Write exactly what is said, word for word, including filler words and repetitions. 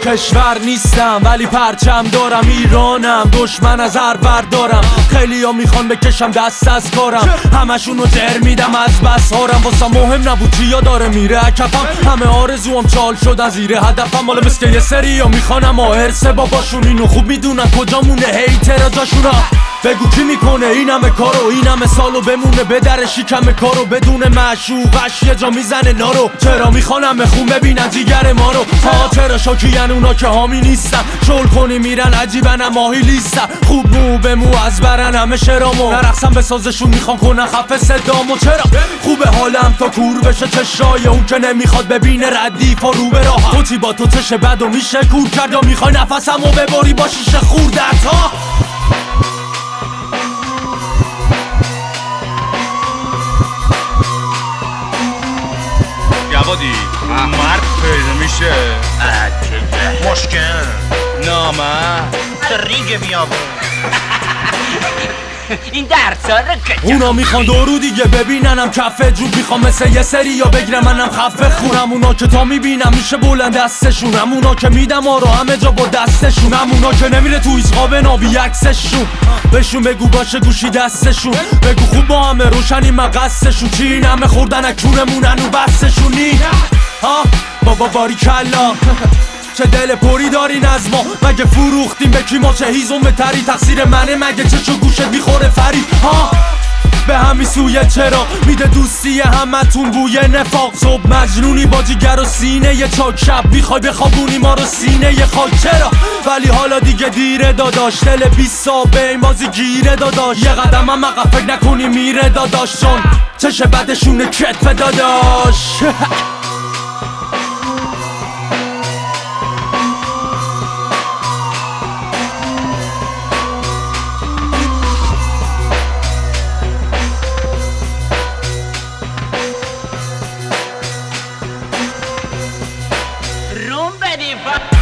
کشور نیستم ولی پرچم دارم، ایرانم، دشمن از هر ور دارم. خیلی ها میخوان بکشم دست از کارم، همشون رو جر میدم از بس هارم. واسه مهم نبود چیا داره میره اکفم، همه آرزوام چال شدن زیر هدفم. حالا مثل یه سری ها میخوانم آهرسه باباشون، اینو خوب میدونن کجا مونه هیتر جاشونا. بگو کی میکنه این همه کارو، این همه سالو بمونه به در شکم کارو، بدون معشوقش یه جا میزنه نارو. چرا میخوانم خون ببینن جیگر ما رو، ها چرا شاکین اونا که حامی نیستن، شل کنی میرن عجیبن ماهی لیستن. خوب مو به مو از برن همه شرامو، نرقصم به سازشون میخوان کنن خفه صدامو. چرا خوبه حالم تا کور بشه چشای اون که نمیخواد ببینه ردیف و رو به راه. توتی با تو چش بد و میشه کور کرد، یا میخوای نفسمو ببری با شیشه خوردت ها. جوادی مرد پیدا میشه مشکل نامه ریگ بیابون این درسا رو که اونا میخوان دورو دیگه ببیننم کفه جوب، میخوام مثل یه سری یا بگیرم منم خفه خونم. اونا که تا میبینم میشه بلند دستشون، اونا که میدم آرو همه جا با دستشون، اونا که نمیره تو ایز قابه نابی عکسشون. بهشون بگو باشه گوشی دستشون، بگو خوب با همه روشنی مقصشون. چی این همه خوردن اکونمونن و بستشونی ها بابا باری کلا. چه دل پری دارین از ما، مگه فروختیم به کی ما چه هیزم تری؟ تقصیر منه مگه چشو گوشت میخوره فرید ها؟ به همین سویه چرا میده دوستی همتون بوی نفاق؟ صبح مجنونی با جیگر و سینه یه چاک، شب میخوای بخوابونی ما رو سینه یه خاک. چرا ولی حالا دیگه دیره داداش، دل بیست سابه این بازی گیره داداش. یه قدم هم عقب فکر نکنی میره داداش، چون چش بدشونه کتف داداش. روم بدی